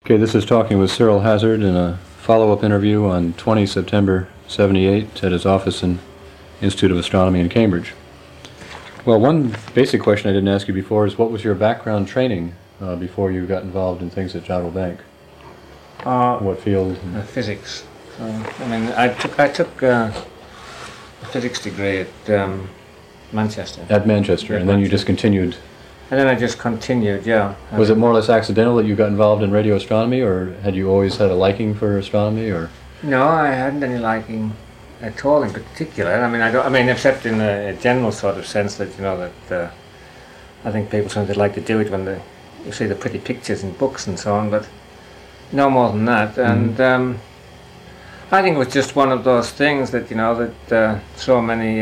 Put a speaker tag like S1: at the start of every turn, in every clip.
S1: Okay, this is Talking with Cyril Hazard in a follow-up interview on 20 September 78 at his office in Institute of Astronomy in Cambridge. Well, one basic question I didn't ask you before is what was your background training before you got involved in things at Jodrell Bank? What field?
S2: Physics. I took a physics degree at Manchester.
S1: At Manchester, and then you just continued.
S2: And then I just continued, yeah.
S1: Was it more or less accidental that you got involved in radio astronomy, or had you always had a liking for astronomy, or?
S2: No, I hadn't any liking at all in particular. Except in a general sort of sense that, that I think people sometimes like to do it when you see the pretty pictures in books and so on, but no more than that.
S1: Mm-hmm.
S2: And I think it was just one of those things that, that so many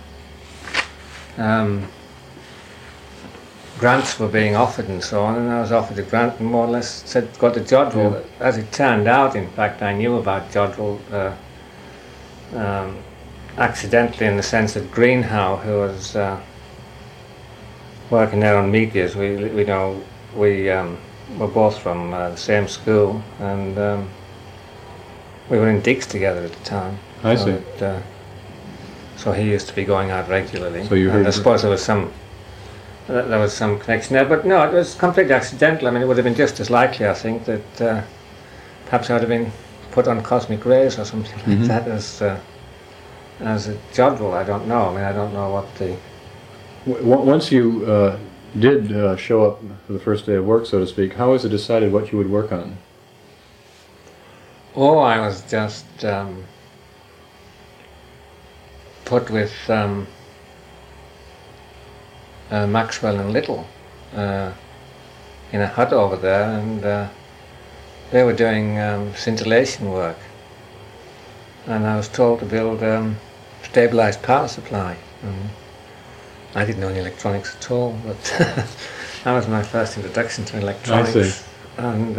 S2: grants were being offered and so on, and I was offered a grant and more or less said go to Jodrell. Yeah. As it turned out, in fact, I knew about Jodrell accidentally, in the sense that Greenhow, who was working there on meteors, we were both from the same school, and we were in digs together at the time.
S1: I see.
S2: So he used to be going out regularly.
S1: So you heard?
S2: And I suppose there was some connection there, but no, it was completely accidental. I mean, it would have been just as likely, I think, that perhaps I would have been put on cosmic rays or something like that as a Jodrell. I don't know. I mean, I don't know what the...
S1: Once you did show up for the first day of work, so to speak, how was it decided what you would work on?
S2: Oh, I was just put with Maxwell and Little in a hut over there, and they were doing scintillation work, and I was told to build stabilized power supply. I didn't know any electronics at all, but that was my first introduction to electronics.
S1: I see.
S2: And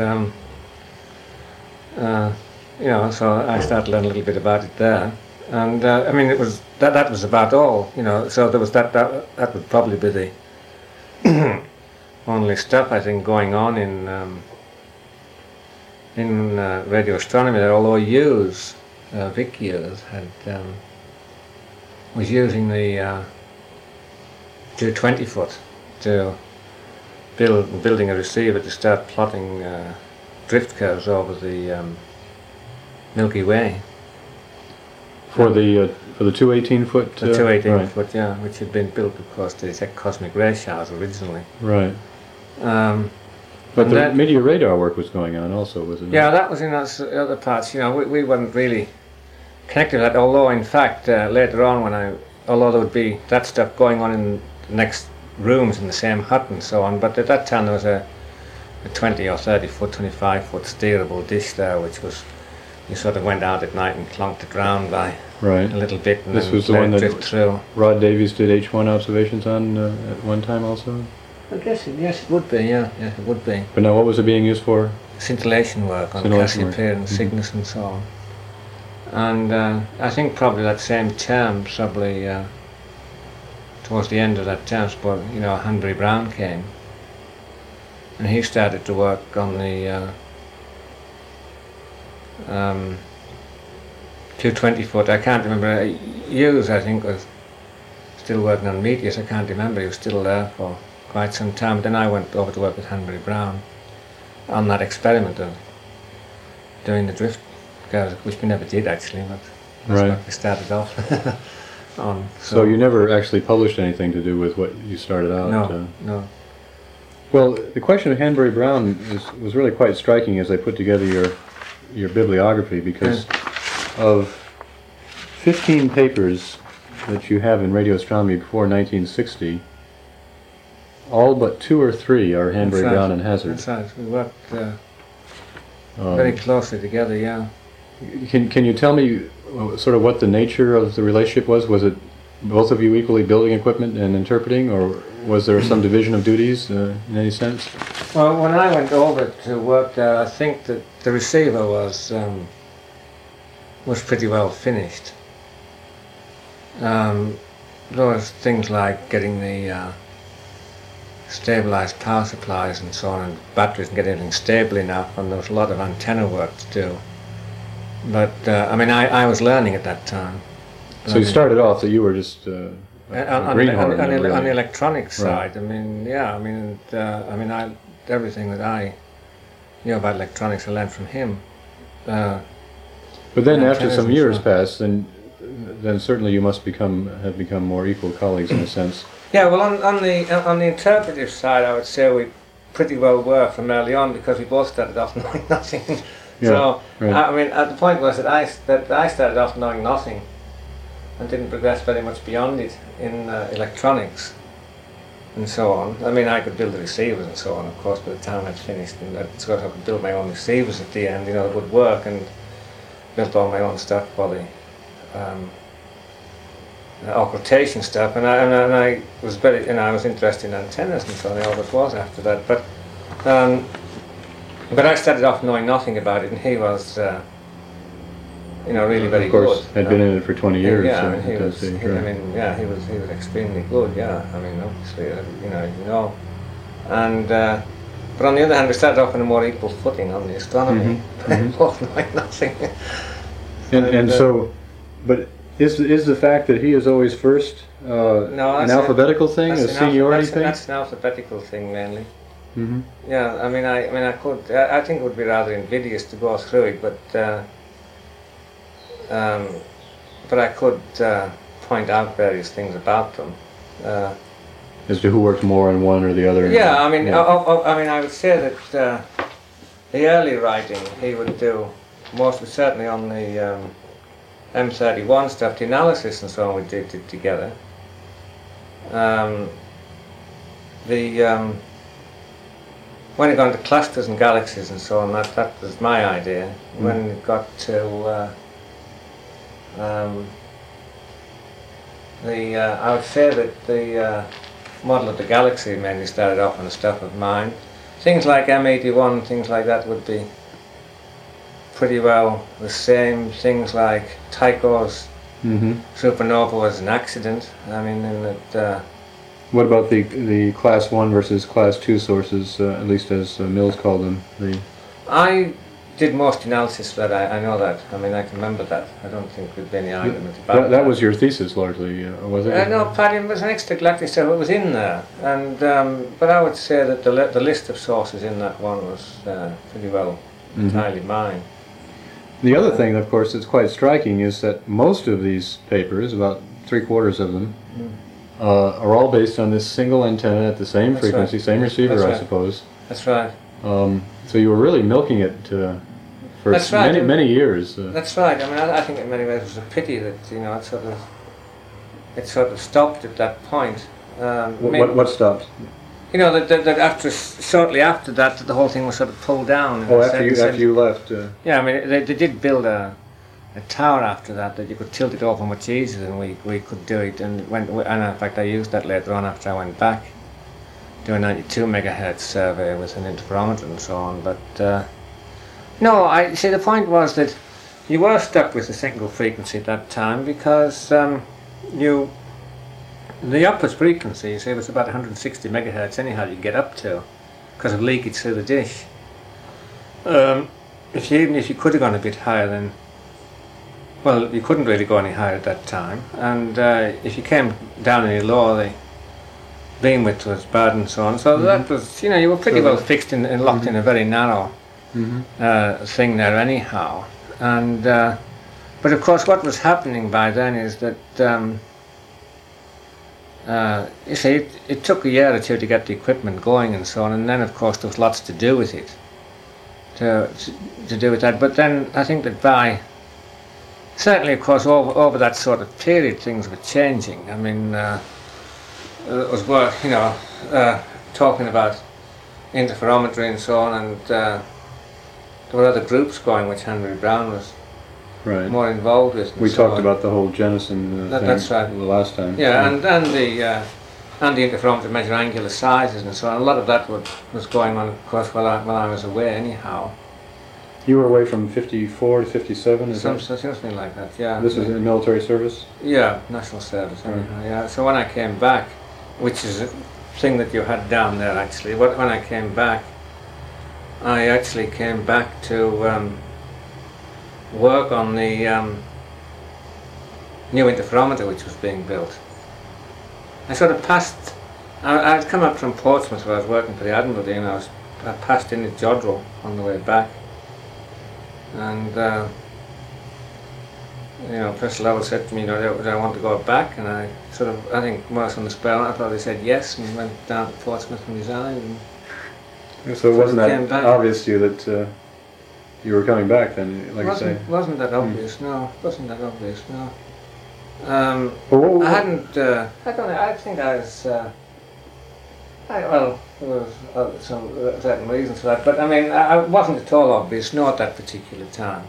S2: so I started to learn a little bit about it there. And it was that was about all, so there was that would probably be the only stuff, I think, going on in radio astronomy there, although Vic Hughes was using the 220 foot to building a receiver to start plotting drift curves over the Milky Way.
S1: For the 218 foot?
S2: The 218 foot, yeah, which had been built, of course, to detect cosmic ray showers originally.
S1: Right. But the meteor radar work was going on also, wasn't it?
S2: Yeah, that was in other parts. We weren't really connected to that, although, in fact, later on although there would be that stuff going on in the next rooms in the same hut and so on, but at that time there was a 20 or 30 foot, 25 foot steerable dish there, which was, you sort of went out at night and clunked it round by
S1: right.
S2: a little bit, and
S1: this
S2: then
S1: was the one that
S2: drift through.
S1: Rod Davies did H1 observations on at one time also?
S2: I guess yes, it would be, yeah, it would be.
S1: But now what was it being used for?
S2: Scintillation work on Cassiopeia and Cygnus and so on. And I think probably that same term, probably towards the end of that term, Hanbury Brown came, and he started to work on the 220 foot. I can't remember. Hughes, I think, was still working on meteors. I can't remember. He was still there for quite some time. Then I went over to work with Hanbury Brown on that experiment of doing the drift curves, which we never did actually, but that's
S1: right.
S2: what we started off on.
S1: So you never actually published anything to do with what you started out?
S2: No.
S1: Well, the question of Hanbury Brown was really quite striking as I put together your bibliography, because of 15 papers that you have in radio astronomy before 1960, all but 2 or 3 are Hanbury Brown and Hazard.
S2: That's right. We worked very closely together, yeah.
S1: Can you tell me sort of what the nature of the relationship was? Was it both of you equally building equipment and interpreting, or was there some division of duties in any sense?
S2: Well, when I went over to work there, I think that the receiver was pretty well finished. There was things like getting the stabilise power supplies and so on, and batteries, and get everything stable enough, and there was a lot of antenna work to do. But I mean, I was learning at that time.
S1: So you started off that you were just
S2: on
S1: greenhorn.
S2: the electronic side. Right. I mean, yeah. I mean, everything that I knew about electronics I learned from him.
S1: But then, after some years passed, then certainly you must have become more equal colleagues in a sense.
S2: Yeah. Well, on the interpretive side, I would say we pretty well were from early on, because we both started off knowing nothing.
S1: Yeah,
S2: so
S1: right.
S2: I mean, the point was that I started off knowing nothing, and didn't progress very much beyond it in electronics and so on. I mean, I could build the receivers and so on, of course, by the time I'd finished, and I could build my own receivers at the end, that would work, and built all my own stuff for the occultation stuff, and I was very, I was interested in antennas and so on. I always was after that, but I started off knowing nothing about it, and he was, really very good.
S1: Of course, had been in it for 20 years.
S2: Yeah,
S1: so
S2: I mean, he was extremely good. Yeah, I mean, obviously, and but on the other hand, we started off on a more equal footing on the astronomy, both knowing nothing.
S1: And so, but is the fact that he is always first an alphabetical thing, a seniority thing?
S2: That's an alphabetical thing mainly.
S1: Mm-hmm.
S2: Yeah, I mean, I think it would be rather invidious to go through it, but I could point out various things about them.
S1: As to who worked more on one or the other.
S2: Yeah, I mean, I would say that the early writing he would do, mostly certainly on the M31 stuff, the analysis and so on, we did it together. When it got into clusters and galaxies and so on, that was my idea. When it got to I would say that the model of the galaxy mainly started off on the stuff of mine. Things like M81, things like that would be pretty well the same. Things like Tycho's supernova was an accident. I mean, in that.
S1: What about the class 1 versus class 2 sources, at least as Mills called them?
S2: I did most analysis for that. I know that. I mean, I can remember that. I don't think there'd be any argument about that.
S1: That was your thesis largely, was it?
S2: No, Paddy, it was an extragalactic stuff. It was in there, and but I would say that the list of sources in that one was pretty well entirely mine.
S1: The other thing, of course, that's quite striking is that most of these papers, about 3/4 of them, are all based on this single antenna at the same frequency, same receiver, I suppose.
S2: That's right.
S1: So you were really milking it for many years.
S2: That's right. I mean, I think in many ways it was a pity that it sort of stopped at that point.
S1: What stopped?
S2: That shortly after that, the whole thing was sort of pulled down.
S1: After you left.
S2: Yeah, I mean, they did build a tower after that you could tilt it over much easier than we could do it, and in fact I used that later on after I went back, do a 92 megahertz survey with an interferometer and so on. But no, I see the point was that you were stuck with a single frequency at that time, because the upper frequency, you say, was about 160 megahertz anyhow you get up to, because of leakage through the dish. Even if you could have gone a bit higher, then well, you couldn't really go any higher at that time, and if you came down any lower, the beam width was bad and so on. So that was, you were pretty well fixed and locked in a very narrow thing there anyhow. And but of course, what was happening by then is that you see, it took a year or two to get the equipment going and so on, and then of course there was lots to do with it, to do with that. But then I think that certainly, of course, over that sort of period, things were changing. I mean, it was work, talking about interferometry and so on, and there were other groups going, which Henry Brown was more involved with.
S1: We talked about the whole Jennison thing
S2: that's right.
S1: the last time.
S2: Yeah, and the interferometer to measure angular sizes and so on. A lot of that was going on, of course, while I was away anyhow.
S1: You were away from 54 to 57,
S2: something like that, yeah.
S1: This was in military service?
S2: Yeah, national service, anyhow, yeah. So when I came back, which is thing that you had down there actually. When I came back, I actually came back to work on the new interferometer which was being built. I sort of passed, I'd come up from Portsmouth where I was working for the Admiralty, and I passed in at Jodrell on the way back, and Professor Lovell said to me, do I want to go back? And I think more or less on the spell, I probably said yes, and went down to Portsmouth and resigned. And
S1: so it wasn't that obvious to you that you were coming back then, like you say?
S2: Wasn't that obvious, no. Wasn't that obvious, no.
S1: Well,
S2: I hadn't, I don't know, I think I was, there was some certain reasons for that, but I mean, I wasn't at all obvious, not at that particular time.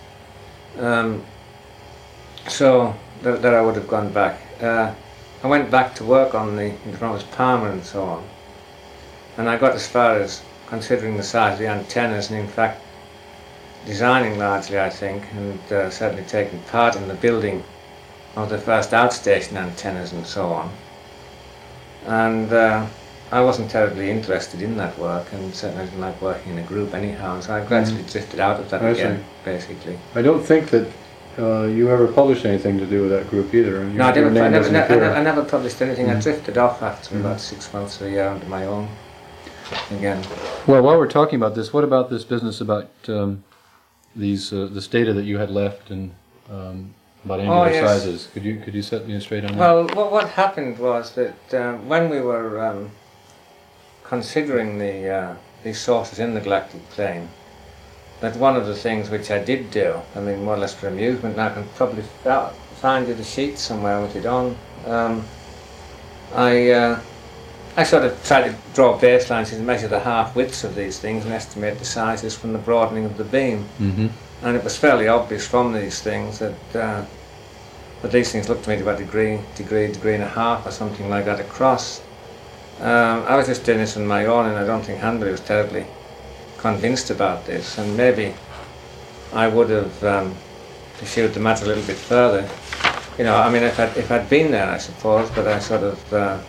S2: So that I would have gone back. I went back to work on the Interferometers Palmer and so on, and I got as far as considering the size of the antennas, and in fact designing largely, I think, and certainly taking part in the building of the first outstation antennas and so on. And I wasn't terribly interested in that work, and certainly didn't like working in a group anyhow, so I gradually drifted out of that again, basically.
S1: I don't think that you ever published anything to do with that group either.
S2: No, I never published anything. I drifted off after about 6 months or a year onto my own again.
S1: Well, while we're talking about this, what about this business about these this data that you had left and about angular sizes? Could you set me straight on that?
S2: Well, what happened was that when we were considering these sources in the galactic plane, that one of the things which I did do, I mean more or less for amusement, and I can probably find you the sheet somewhere with it on, I sort of tried to draw baselines and measure the half widths of these things and estimate the sizes from the broadening of the beam. Mm-hmm. And it was fairly obvious from these things that these things looked to me to about a degree and a half or something like that across. I was just doing this on my own, and I don't think Hanbury was terribly convinced about this, and maybe I would have pursued the matter a little bit further. I mean, if I'd been there, I suppose, but I sort of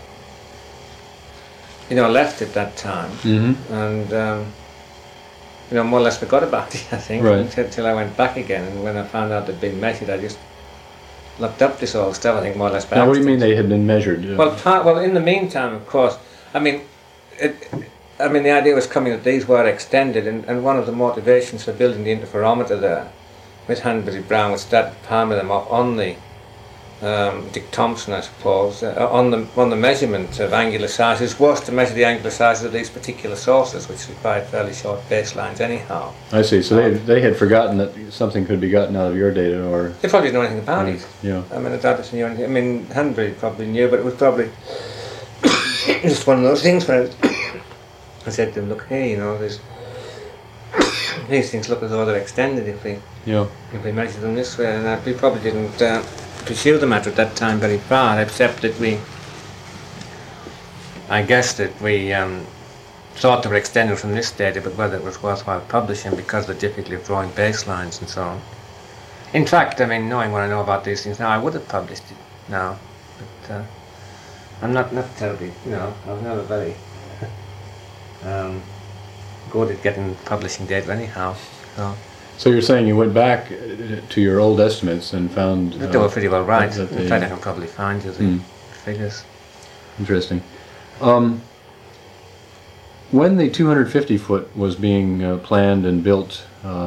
S2: left at that time, and more or less forgot about it, I think, until I went back again, and when I found out they'd been measured, I just looked up this old stuff, I think, more or less back.
S1: Now, what do you mean they had been measured?
S2: Well, in the meantime, of course, I mean, the idea was coming that these were extended, and one of the motivations for building the interferometer there with Hanbury Brown was to palm them off on the Dick Thompson, I suppose, on the measurement of angular sizes, was to measure the angular sizes of these particular sources, which required fairly short baselines anyhow.
S1: I see. So they had forgotten that something could be gotten out of your data, or
S2: they probably didn't know anything about it.
S1: Yeah.
S2: I mean, I doubt if they knew anything. I mean, Hanbury probably knew, but it was probably just one of those things where I said to them, "Look, hey, these things look as though they're extended if we measure them this way," and we probably didn't pursue the matter at that time very far, except that I guess that we thought they were extended from this data, but whether it was worthwhile publishing because of the difficulty of drawing baselines and so on. In fact, I mean, knowing what I know about these things now, I would have published it now, but I'm not terribly, I was never very good at getting publishing data anyhow.
S1: So you're saying you went back to your old estimates and found
S2: they were pretty well right. In fact, I can probably find you the figures.
S1: Interesting. When the 250 foot was being planned and built,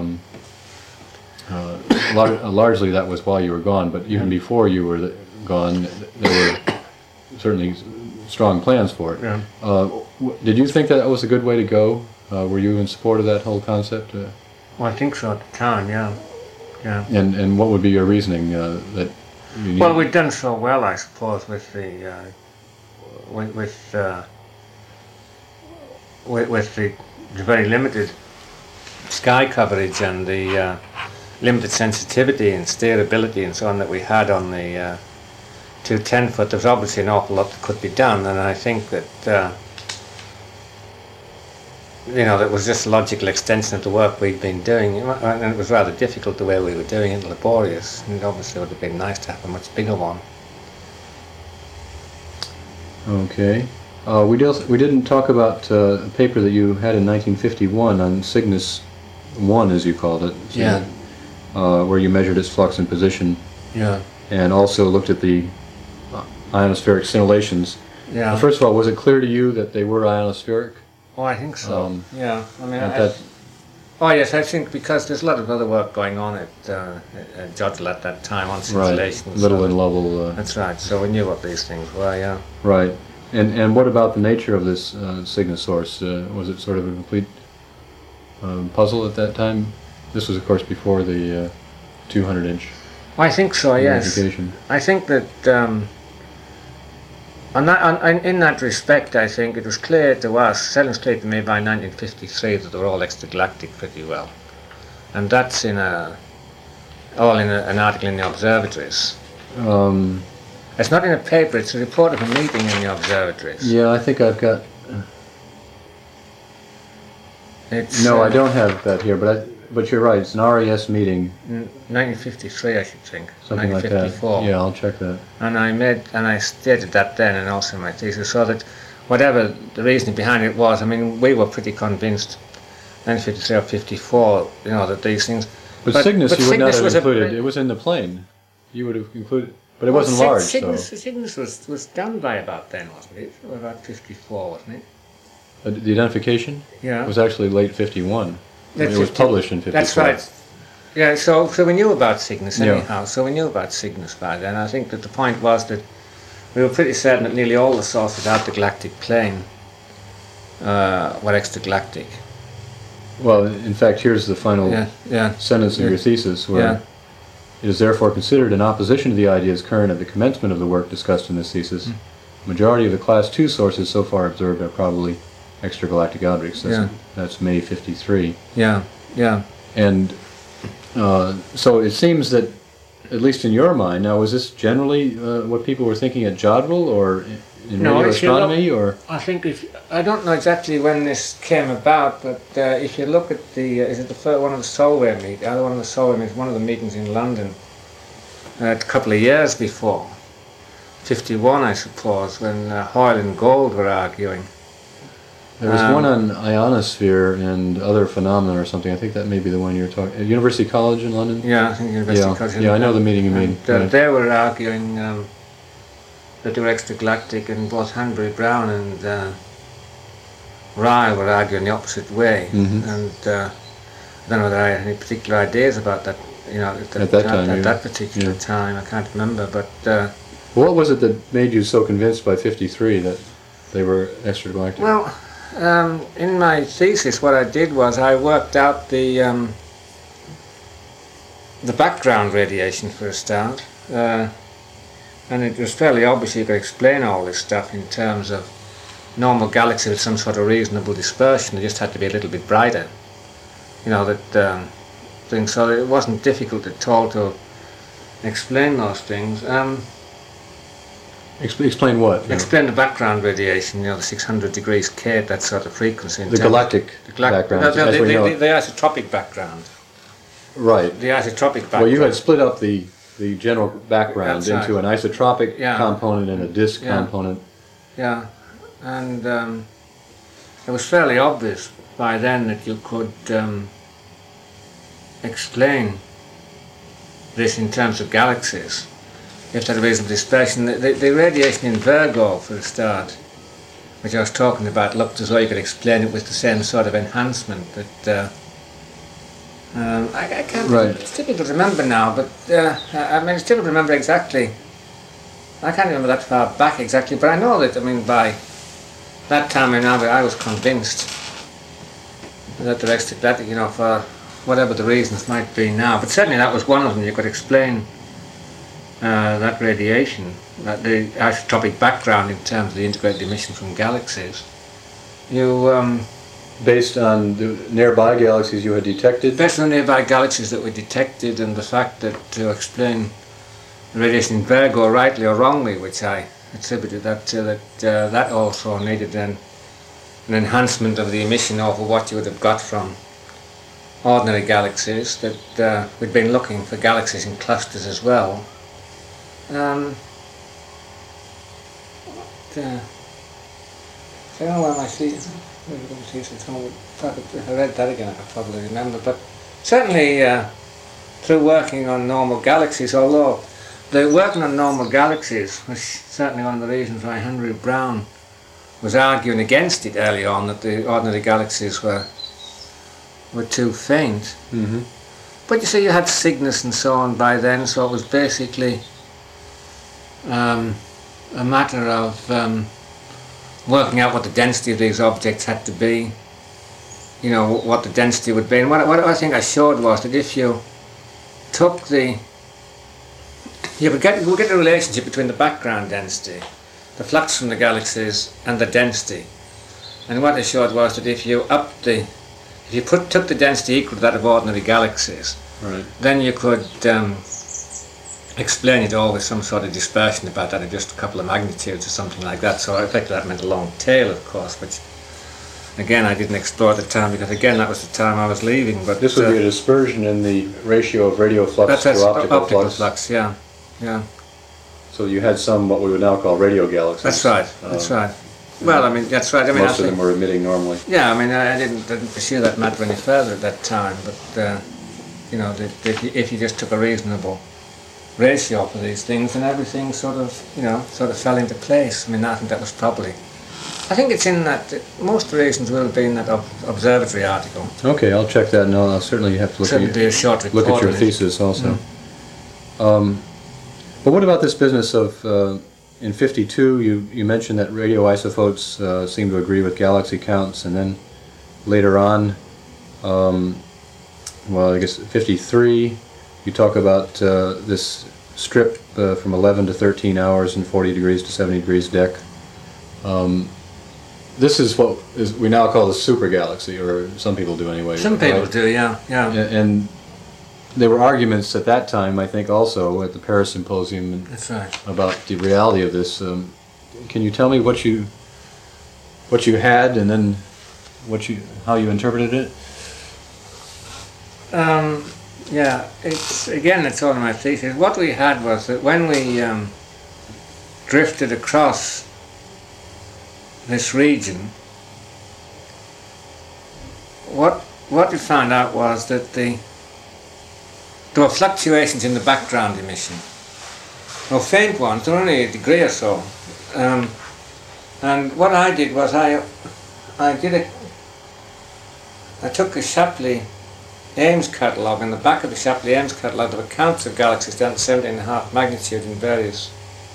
S1: largely that was while you were gone, but even before you were gone, there were certainly strong plans for it. Yeah. Did you think that was a good way to go? Were you in support of that whole concept?
S2: Well, I think so at the time, yeah.
S1: And what would be your reasoning that you
S2: Well, we'd done so well, I suppose, with the very limited sky coverage and the limited sensitivity and steerability and so on that we had on the 210 foot. There was obviously an awful lot that could be done, and I think that that was just a logical extension of the work we'd been doing, and it was rather difficult the way we were doing it, laborious, and obviously it would have been nice to have a much bigger one.
S1: Okay. We didn't talk about a paper that you had in 1951 on Cygnus 1, as you called it. So
S2: Yeah.
S1: Where you measured its flux and position,
S2: Yeah.
S1: and also looked at the ionospheric scintillations.
S2: Yeah.
S1: First of all, was it clear to you that they were ionospheric?
S2: Oh, I think so. Yeah. I mean,
S1: At that,
S2: oh yes, I think because there's a lot of other work going on at Jodrell at that time on
S1: right,
S2: scintillation.
S1: Little
S2: so
S1: and Lovell.
S2: that's right. So we knew what these things were. Yeah.
S1: Right. And what about the nature of this Cygnus source? Was it sort of a complete puzzle at that time? This was, of course, before the 200-inch
S2: I think so. Yes.
S1: magnification.
S2: I think that in that respect, I think it was clear to us, selling clear to me by 1953 that they were all extragalactic pretty well, and that's in an article in the observatories. It's not in a paper; it's a report of a meeting in the observatories.
S1: Yeah, I think I've got.
S2: It's,
S1: No, I don't have that here, but you're right. It's an RAS meeting,
S2: 1953, I should think.
S1: something like that.
S2: 1954.
S1: Yeah, I'll check that.
S2: And I stated that then, and also in my thesis, so that whatever the reasoning behind it was, I mean, we were pretty convinced, 1953 or 54, you know, that these things.
S1: But Cygnus, you would not
S2: Cygnus
S1: have
S2: was
S1: included. It was in the plane. You would have included, but it wasn't large.
S2: Cygnus was done by about then, wasn't it? Or about 54, wasn't it?
S1: So the identification
S2: Yeah.
S1: was actually late '51.
S2: That's
S1: It was
S2: 50
S1: published in '54.
S2: That's right. Yeah, so we knew about Cygnus
S1: Yeah.
S2: anyhow. So we knew about Cygnus by then. I think that the point was that we were pretty certain that nearly all the sources out the galactic plane were extragalactic.
S1: Well, in fact, here's the final
S2: Yeah.
S1: sentence of your thesis, where
S2: Yeah.
S1: it is therefore considered in opposition to the ideas current at the commencement of the work discussed in this thesis. Majority of the Class II sources so far observed are probably extragalactic objects. That's May '53.
S2: Yeah.
S1: And so it seems that, at least in your mind, now was this generally what people were thinking at Jodrell, or in
S2: No,
S1: radio
S2: if you look-
S1: astronomy, or
S2: I think I don't know exactly when this came about, but if you look at the is it the first one of the Solway meetings, one of the Solway meetings, one of the meetings in London, a couple of years before, 51, I suppose, when Hoyle and Gold were arguing.
S1: there was one on ionosphere and other phenomena or something. I think that may be the one you're talking. At University College in London.
S2: Yeah, I think University College.
S1: Yeah, I know the meeting you mean.
S2: And, they were arguing that they were extragalactic, and both Hanbury Brown and Ryle were arguing the opposite way.
S1: Mhm.
S2: And I don't know whether I had any particular ideas about that. You know,
S1: At that time,
S2: at
S1: yeah.
S2: that particular
S1: Yeah.
S2: time, I can't remember. But
S1: What was it that made you so convinced by '53 that they were extragalactic?
S2: well, in my thesis, what I did was I worked out the background radiation for a start, and it was fairly obvious you could explain all this stuff in terms of normal galaxies with some sort of reasonable dispersion. They just had to be a little bit brighter, you know, that thing. So it wasn't difficult at all to explain those things.
S1: Explain what?
S2: Explain the background radiation, you know, the 600 degrees K, that sort of frequency. in
S1: The
S2: terms-
S1: galactic background, as we know it.
S2: the isotropic background.
S1: Right.
S2: The isotropic background.
S1: Well, you had split up the general background
S2: That's
S1: into
S2: right.
S1: an isotropic
S2: Yeah.
S1: component and a disk
S2: Yeah.
S1: component.
S2: Yeah, and it was fairly obvious by then that you could explain this in terms of galaxies. If they had a reasonable dispersion, the radiation in Virgo, for a start, which I was talking about, looked as though you could explain it with the same sort of enhancement that I can't.
S1: Right.
S2: It's difficult to remember now, but I mean, it's difficult to remember exactly. I can't remember that far back exactly, but I know that, I mean, by that time I was convinced that the extragalactic, you know, for whatever the reasons might be now, but certainly that was one of them. You could explain that radiation, that the isotropic background in terms of the integrated emission from galaxies. You
S1: Based on the nearby galaxies you had detected?
S2: based on the nearby galaxies that were detected, and the fact that to explain the radiation in Virgo, rightly or wrongly, which I attributed that to, that also needed then an enhancement of the emission over what you would have got from ordinary galaxies, that we'd been looking for galaxies in clusters as well. I don't know where my thesis. If I read that again, I could probably remember. But certainly, through working on normal galaxies, although working on normal galaxies was certainly one of the reasons why Henry Brown was arguing against it early on, that the ordinary galaxies were too faint.
S1: Mm-hmm.
S2: But you see, you had Cygnus and so on by then, so it was basically a matter of working out what the density of these objects had to be, you know, what the density would be. And what I think I showed was that if you took you would get the relationship between the background density, the flux from the galaxies, and the density. And what I showed was that if you took the density equal to that of ordinary galaxies,
S1: right, then
S2: you could explain it all with some sort of dispersion about that, of just a couple of magnitudes or something like that. So effectively that meant a long tail, of course, which again I didn't explore at the time, because again that was the time I was leaving. But
S1: this would be a dispersion in the ratio of radio flux to optical
S2: flux. Yeah.
S1: So you had some what we would now call radio galaxies.
S2: That's right. That's right. Well, I mean, that's right. I mean,
S1: most of them were emitting normally.
S2: Yeah, I mean, I didn't pursue that matter any further at that time. But you know, if you just took a reasonable ratio for these things, and everything sort of fell into place. I mean, I think that was probably. I think it's in that. Most of the reasons will be in that observatory article.
S1: Okay, I'll check that. No, I'll certainly have to look at your thesis also. But what about this business of, in 52, you mentioned that radioisotopes seem to agree with galaxy counts, and then later on, well, I guess 53, you talk about this strip from 11 to 13 hours and 40 degrees to 70 degrees Dec. This is what we now call the super galaxy, or some people do anyway.
S2: Some people do, yeah.
S1: And there were arguments at that time, I think, also at the Paris Symposium.
S2: That's right.
S1: About the reality of this. Can you tell me what you had, and then how you interpreted it?
S2: Yeah, it's all in my thesis. What we had was that when we drifted across this region, what we found out was that there were fluctuations in the background emission. Well, faint ones, there were only a degree or so. And what I did was I took a Shapley Ames catalogue, and the back of the Shapley Ames catalogue there were counts of galaxies down to 17.5 magnitude in various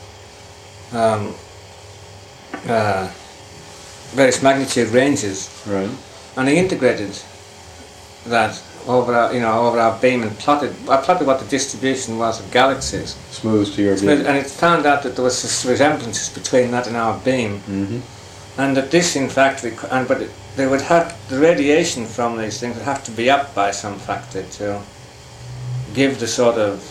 S2: magnitude ranges.
S1: Right.
S2: And I integrated that over our beam and plotted what the distribution was of galaxies.
S1: Smooth to your beam.
S2: And it found out that there was resemblances between that and our beam.
S1: Mm-hmm. And
S2: that this, in fact, they would have the radiation from these things would have to be up by some factor to give the sort of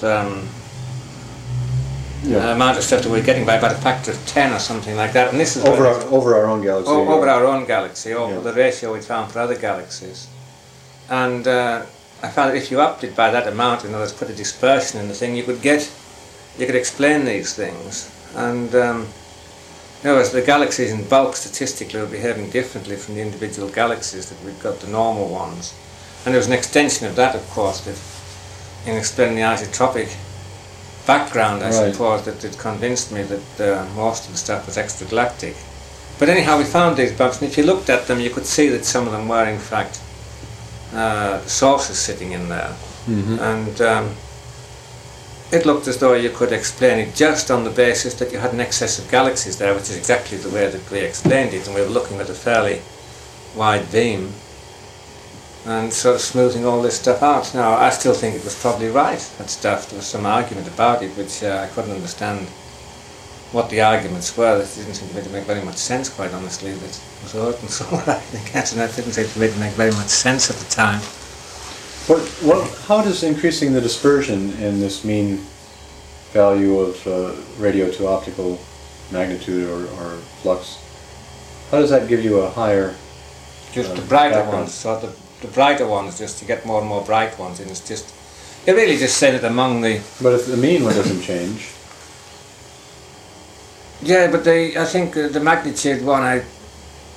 S2: amount of stuff that we're getting by about a factor of 10 or something like that. And this is
S1: over our own galaxy.
S2: Over our own galaxy, over the ratio we found for other galaxies. And I found that if you upped it by that amount, in other words, put a dispersion in the thing, you could explain these things. And in other words, the galaxies in bulk statistically were behaving differently from the individual galaxies that we've got the normal ones. And there was an extension of that, of course, that in explaining the isotropic background, I suppose, that it convinced me that most of the stuff was extragalactic. But anyhow, we found these bumps, and if you looked at them, you could see that some of them were, in fact, sources sitting in there.
S1: Mm-hmm.
S2: And it looked as though you could explain it just on the basis that you had an excess of galaxies there, which is exactly the way that we explained it, and we were looking at a fairly wide beam and sort of smoothing all this stuff out. Now, I still think it was probably right, that stuff. There was some argument about it which I couldn't understand what the arguments were. It didn't seem to me to make very much sense, quite honestly, that it was open so I guess, and that didn't seem to me to make very much sense at the time.
S1: How does increasing the dispersion in this mean value of radio to optical magnitude or flux, how does that give you a higher
S2: just the brighter
S1: background?
S2: Ones, so the brighter ones, just to get more and more bright ones, and it really just said it among the...
S1: But if the mean one doesn't change...
S2: Yeah, but I think the magnitude one,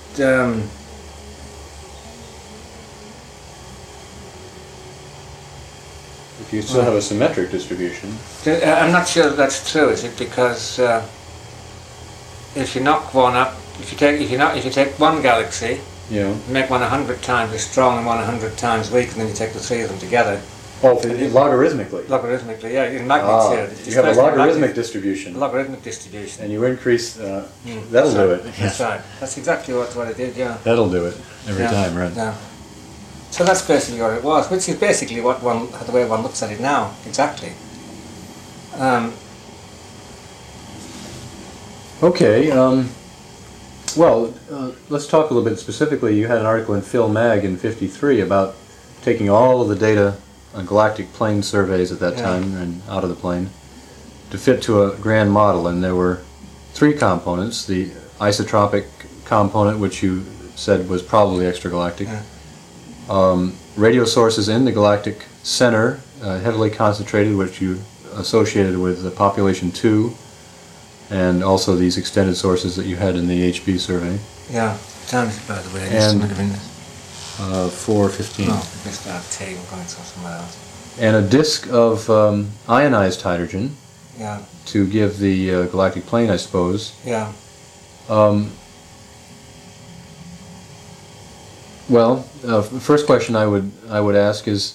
S1: If you still have a symmetric distribution.
S2: I'm not sure that's true, is it? Because if you knock one up, if you take one galaxy,
S1: Yeah.
S2: make one 100 times as strong and one 100 times weak, and then you take the three of them together.
S1: Oh, logarithmically.
S2: Logarithmically, yeah, in magnitude.
S1: You have a logarithmic distribution.
S2: Logarithmic distribution.
S1: And you increase, that'll do it.
S2: That's right. That's exactly what it did, yeah.
S1: That'll do it every
S2: Yeah,
S1: time, right?
S2: Yeah. So that's basically what it was, which is basically what the way one looks at it now, exactly.
S1: Okay, well, let's talk a little bit specifically. You had an article in Phil Mag in '53 about taking all of the data on galactic plane surveys at that time and out of the plane to fit to a grand model, and there were three components: the isotropic component, which you said was probably extragalactic, radio sources in the galactic center, heavily concentrated, which you associated with the population 2, and also these extended sources that you had in the HB survey.
S2: Yeah, times by the way.
S1: And 415.
S2: No, I missed that T, I'm going to somewhere else.
S1: And a disk of ionized hydrogen
S2: Yeah,
S1: to give the galactic plane, I suppose.
S2: yeah.
S1: Well, first question I would ask is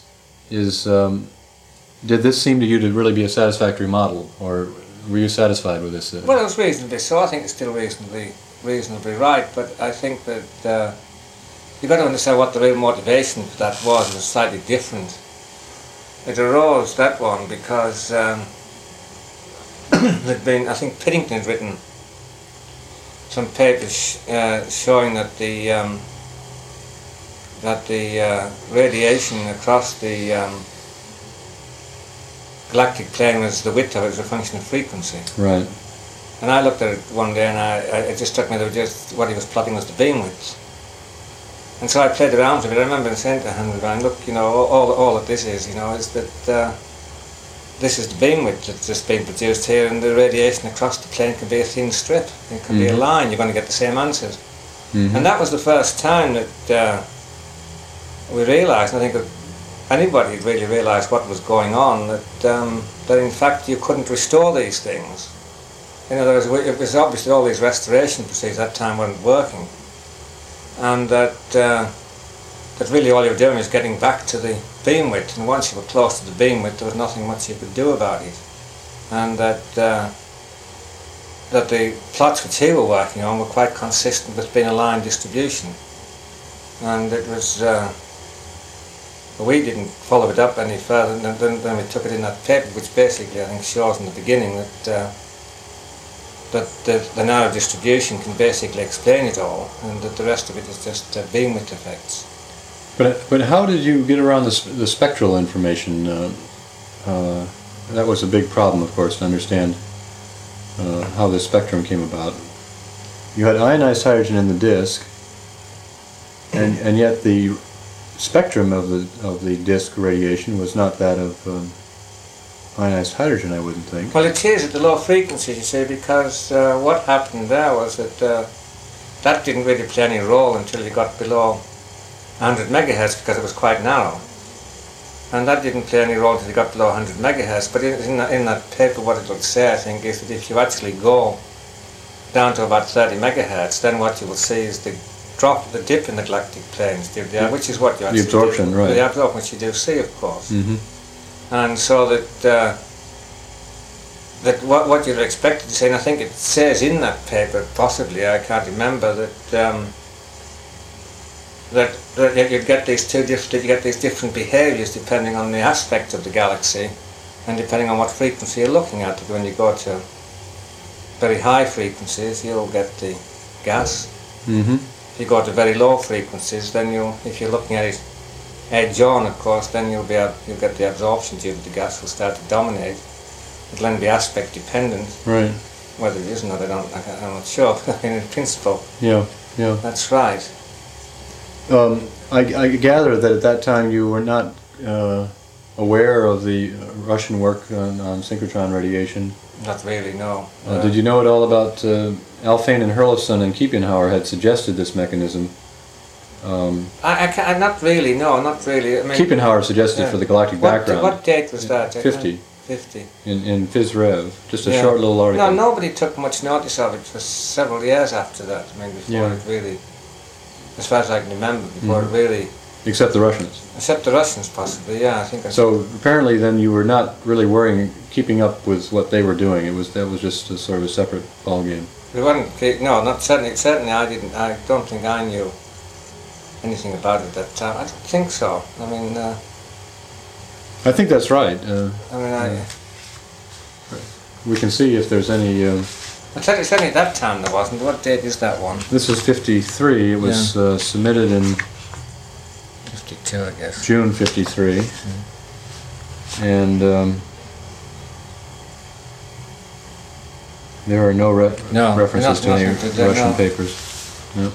S1: did this seem to you to really be a satisfactory model, or were you satisfied with this?
S2: Well, it was reasonably so. I think it's still reasonably right, but I think that you've got to understand what the real motivation for that was. It was slightly different. It arose, that one, because there'd been, I think Piddington had written some papers showing that the radiation across the galactic plane was the width of it as a function of frequency.
S1: Right.
S2: And I looked at it one day and it just struck me that what he was plotting was the beam width. And so I played around with it. I remember saying to Henry Brown, look, all that this is, is that this is the beam width that's just being produced here, and the radiation across the plane can be a thin strip. It can be a line. You're going to get the same answers. And that was the first time that we realised, and I think that anybody had really realised what was going on, that in fact you couldn't restore these things. It was obviously all these restoration procedures at that time weren't working, and that really all you were doing was getting back to the beam width, and once you were close to the beam width there was nothing much you could do about it, and that the plots which he were working on were quite consistent with being a line distribution, and it was we didn't follow it up any further, and then we took it in that paper, which basically I think shows in the beginning that the narrow distribution can basically explain it all, and that the rest of it is just beam width effects.
S1: But how did you get around the spectral information? That was a big problem, of course, to understand how the spectrum came about. You had ionized hydrogen in the disk, and yet the spectrum of the disk radiation was not that of ionized hydrogen, I wouldn't think.
S2: Well, it is at the low frequencies, you see, because what happened there was that that didn't really play any role until you got below 100 megahertz, because it was quite narrow. And that didn't play any role until you got below 100 megahertz. But in that paper, what it would say, I think, is that if you actually go down to about 30 megahertz, then what you will see is the dip in the galactic planes, which is what you actually
S1: the absorption,
S2: do.
S1: right?
S2: The absorption, which you do see, of course. And so that what you'd expected to see, and I think it says in that paper, possibly, I can't remember, that you'd get these different behaviours depending on the aspect of the galaxy, and depending on what frequency you're looking at. When you go to very high frequencies, you'll get the gas. If you go to very low frequencies, then if you're looking at it edge on, of course, then you'll get the absorption tube. The gas will start to dominate. It'll then be aspect dependent.
S1: Right.
S2: Whether it is or not, I'm not sure. In principle.
S1: Yeah.
S2: That's right.
S1: I gather that at that time you were not aware of the Russian work on synchrotron radiation?
S2: Not really, no.
S1: Did you know at all about Alfvén and Herlufsen and Kiepenhauer had suggested this mechanism?
S2: I not really, no, not really. I mean,
S1: Kiepenhauer suggested for the galactic background.
S2: What date was that?
S1: 50.
S2: 50.
S1: In PhysRev, just a short little article.
S2: No, nobody took much notice of it for several years after that. I mean, before it really, as far as I can remember, before it really...
S1: Except the Russians.
S2: Except the Russians, possibly, yeah, I think.
S1: So apparently then you were not really worrying, keeping up with what they were doing. That was just a sort of a separate ballgame.
S2: We weren't, no, not certainly, I don't think I knew anything about it at that time. I don't think so. I mean...
S1: I think that's right. We can see if there's any...
S2: Certainly at that time there wasn't. What date is that one?
S1: This is 53. It was submitted in...
S2: 52, I guess.
S1: June 53. And there are no references to any Russian papers. No.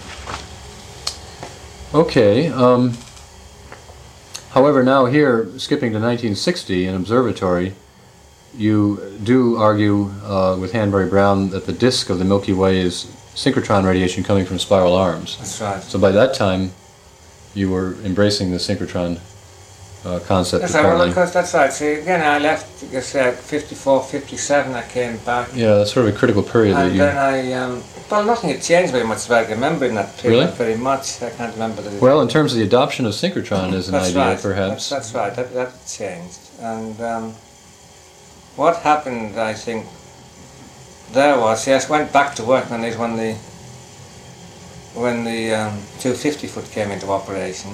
S1: Okay. However, now here, skipping to 1960 in observatory, you do argue with Hanbury Brown that the disk of the Milky Way is synchrotron radiation coming from spiral arms.
S2: That's right.
S1: So by that time, you were embracing the synchrotron concept.
S2: That's right, well, of course, that's right. See, again, I left, I said, 54, 57, I came back.
S1: Yeah, that's sort of a critical period.
S2: And then I, well, nothing had changed very much, as I remember in that period.
S1: Really?
S2: Very much. I can't remember the...
S1: Well, in terms of the adoption of synchrotron as an idea, perhaps.
S2: That's right, that changed. And what happened, I think, there was, yes, went back to work on these when the 250-foot came into operation.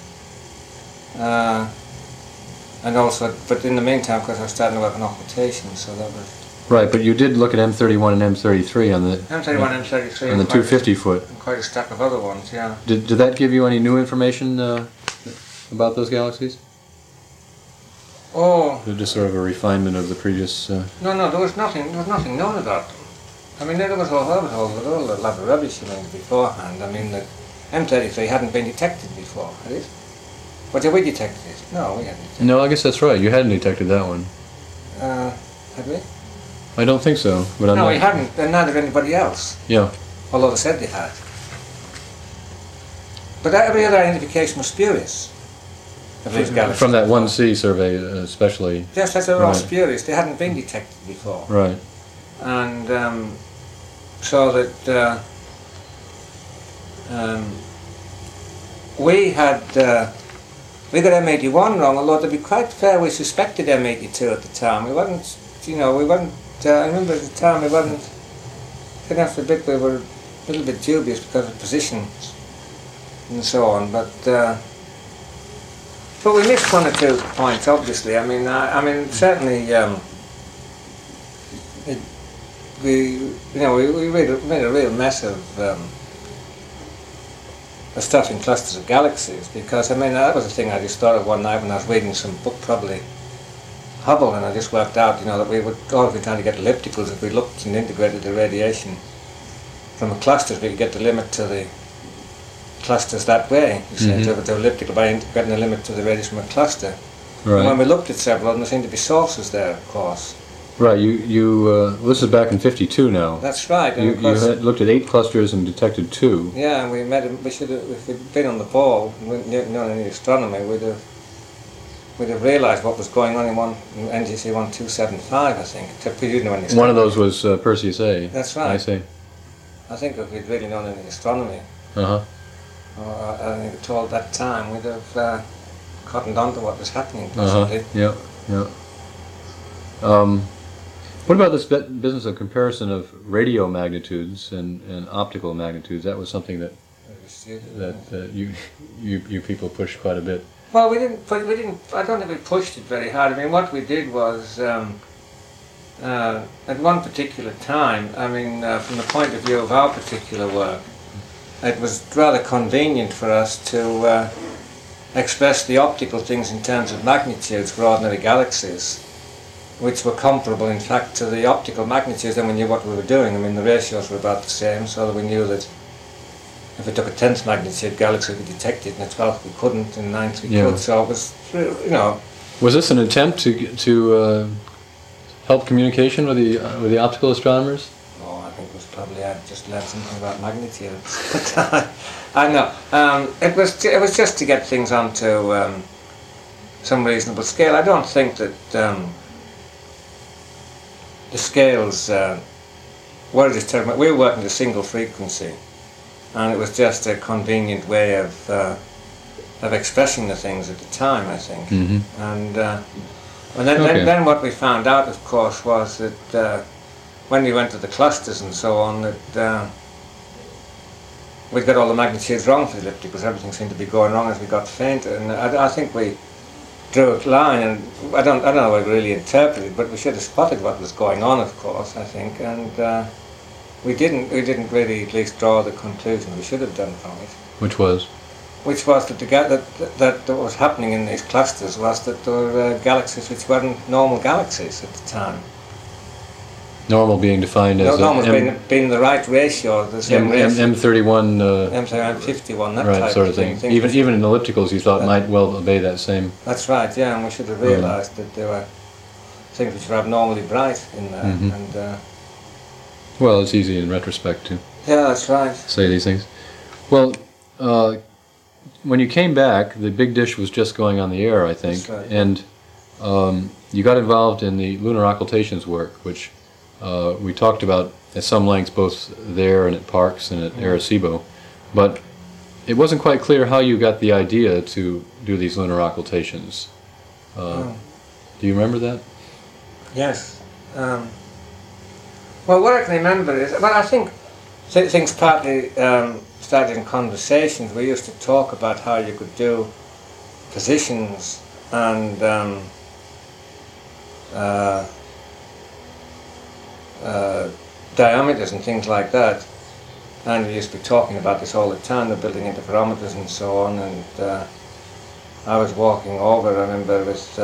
S2: And also, but in the meantime, of course, I was starting to work on occultation, so that was...
S1: Right, but you did look at M31 and M33 on the...
S2: M31 and M33.
S1: On the 250-foot.
S2: And quite a stack of other ones, yeah.
S1: Did that give you any new information about those galaxies?
S2: Oh...
S1: Just sort of a refinement of the previous...
S2: No, there was nothing known about them. I mean, there was all a lot of rubbish beforehand. I mean, the M33 hadn't been detected before, had it? But did we detect it? No, we hadn't.
S1: No, I guess that's right. You hadn't detected that one.
S2: Had we?
S1: I don't think so. But
S2: no, we hadn't, and neither anybody else.
S1: Yeah.
S2: Although they said they had. But every other identification was spurious. Of these galaxies.
S1: From that 1C survey, especially.
S2: Yes, they were all spurious. They hadn't been detected before.
S1: Right.
S2: And so that we got M81 wrong, although to be quite fair, we suspected M82 at the time. We wasn't, I remember at the time we wasn't, I think after a bit we were a little bit dubious because of positions and so on, but we missed one or two points, obviously. I mean, certainly, we made a real mess of stuff in clusters of galaxies, because I mean that was the thing I just thought of one night when I was reading some book, probably Hubble, and I just worked out, that we would always be trying to get ellipticals. If we looked and integrated the radiation from the clusters, we could get the limit to the clusters that way. You see, the elliptical by integrating the limit to the radius from a cluster. Right. And when we looked at several of them, there seemed to be sources there, of course.
S1: Right. This is back in '52 now.
S2: That's right.
S1: You had looked at 8 clusters and detected 2.
S2: Yeah, and we should have, if we'd been on the ball, known any astronomy, we'd have realised what was going on in NGC 1275, I think. Except we didn't know any astronomy.
S1: One of those was Perseus A.
S2: That's right.
S1: I see.
S2: I think if we'd really known any astronomy,
S1: I
S2: think at all that time, we'd have cottoned on to what was happening, possibly.
S1: Yeah. What about this business of comparison of radio magnitudes and optical magnitudes? That was something that you people pushed quite a bit.
S2: Well, we didn't. I don't think we pushed it very hard. I mean, what we did was, at one particular time, from the point of view of our particular work, it was rather convenient for us to express the optical things in terms of magnitudes for ordinary galaxies, which were comparable, in fact, to the optical magnitudes. Then we knew what we were doing. I mean, the ratios were about the same, so that we knew that if we took a 10th magnitude galaxy, we could detect it, and a 12th we couldn't, and a 9th we could. So it was,
S1: Was this an attempt to help communication with the optical astronomers?
S2: Oh, I think it was probably I just learned something about magnitudes. But I know it was just to get things onto some reasonable scale. I don't think that the scales were determined. We were working at a single frequency, and it was just a convenient way of expressing the things at the time, I think.
S1: Mm-hmm.
S2: And then what we found out, of course, was that when we went to the clusters and so on, that we'd got all the magnitudes wrong for the ellipticals. Everything seemed to be going wrong as we got fainter, and I think we drew a line, and I don't know how we really interpreted, but we should have spotted what was going on, of course, I think, and we didn't really at least draw the conclusion we should have done from it.
S1: Which was
S2: that that what was happening in these clusters was that there were galaxies which weren't normal galaxies at the time.
S1: Normal being defined as
S2: normal being the right ratio, the same ratio.
S1: M31,
S2: M51, that
S1: right,
S2: type
S1: sort of thing. Even in ellipticals, you thought might well obey that same.
S2: That's right, yeah, and we should have realised that there were things which were abnormally bright in there.
S1: Mm-hmm.
S2: And
S1: well, it's easy in retrospect to.
S2: Yeah, that's right.
S1: Say these things. Well, when you came back, the big dish was just going on the air, I think,
S2: right.
S1: And you got involved in the lunar occultations work, which we talked about at some length, both there and at Parkes and at Arecibo, but it wasn't quite clear how you got the idea to do these lunar occultations. Do you remember that?
S2: Yes. Well, what I can remember is, well, I think things partly started in conversations. We used to talk about how you could do positions and diameters and things like that, and we used to be talking about this all the time, the building interferometers and so on, and I was walking over, I remember, with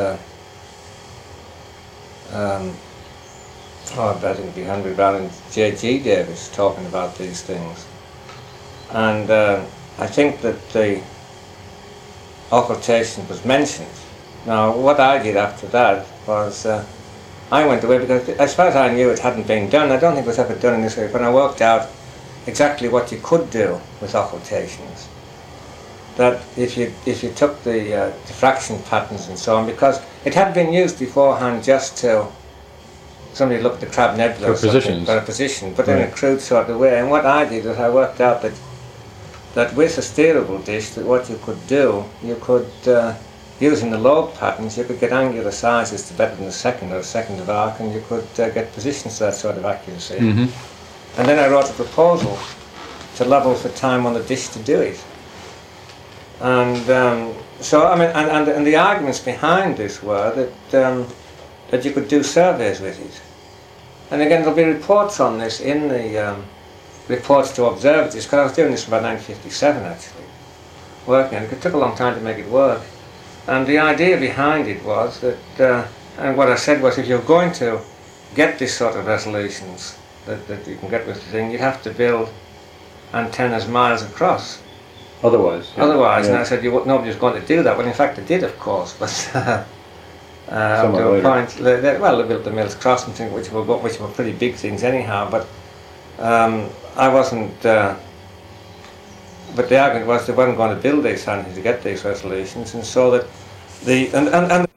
S2: I think it'd be Henry Brown and J.G. Davis talking about these things, and I think that the occultation was mentioned. Now, what I did after that was I went away, because as far as I knew it hadn't been done. I don't think it was ever done in this way, but I worked out exactly what you could do with occultations. That if you took the diffraction patterns and so on, because it had been used beforehand just to somebody looked at the Crab Nebula
S1: for a position,
S2: but in a crude sort of way. And what I did was I worked out that with a steerable dish, that what you could do, you could using the lobe patterns, you could get angular sizes to better than a second or a second of arc, and you could get positions to that sort of accuracy. Mm-hmm. And then I wrote a proposal to level for time on the dish to do it. And so, I mean, and the arguments behind this were that you could do surveys with it. And again, there'll be reports on this in the reports to observatories, because I was doing this from about 1957 actually, working on it. It took a long time to make it work. And the idea behind it was that, and what I said was, if you're going to get this sort of resolutions that you can get with the thing, you have to build antennas miles across.
S1: Otherwise.
S2: Yeah. Otherwise, yeah. And I said, nobody was going to do that. Well, in fact, they did, of course, but up to a point, they built the Mills Cross and things, which were pretty big things anyhow, but I wasn't. But the argument was they weren't going to build these anything to get these resolutions, and so that and